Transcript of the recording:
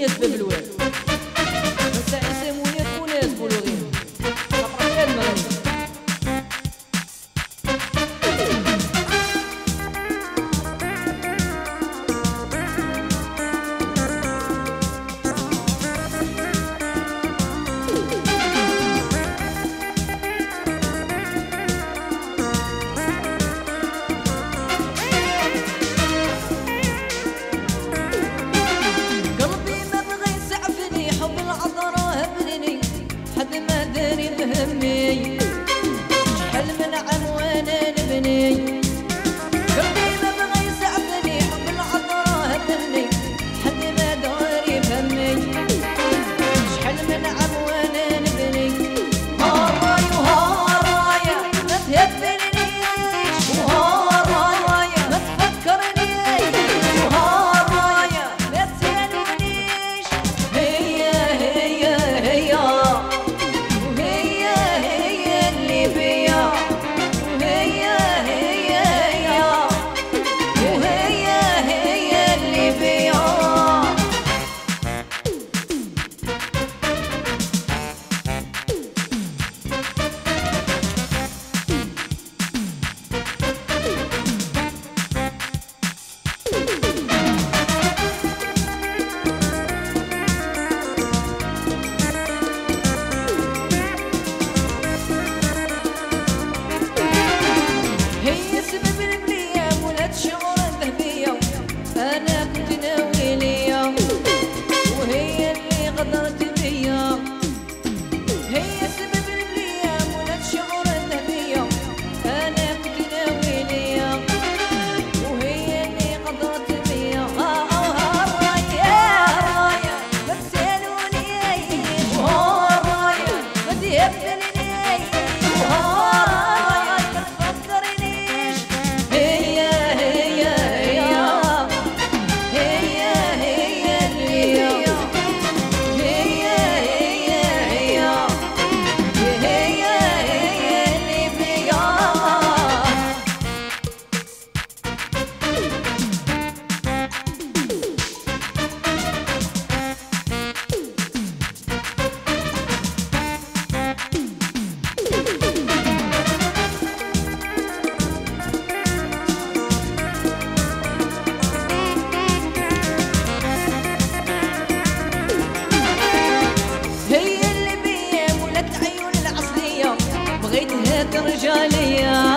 وناس باب الواد بس عيسى وناس وناس بولوغين صفرا المغرب. همي شحال من عام وانا نبني قلبي ما بغى يسعفني حب العطرة همني حد ما داري بهمي شحال من عام وانا نبني هاراي وهارايا ما تهبلنيش وهارايا ما تفكرنيش وهارايا ما تسالنيش هي هي هي أنا كنت ناوي ليا وهي اللي غدرت بيا هي سبب البلية ولاد شعور ذهبية أنا كنت ناوي ليا وهي اللي غدرت بيا رايا ما تسألونيش رايا ما تهبلنيش رايا ما تفكرنيش هي بغيتها ترجع ليا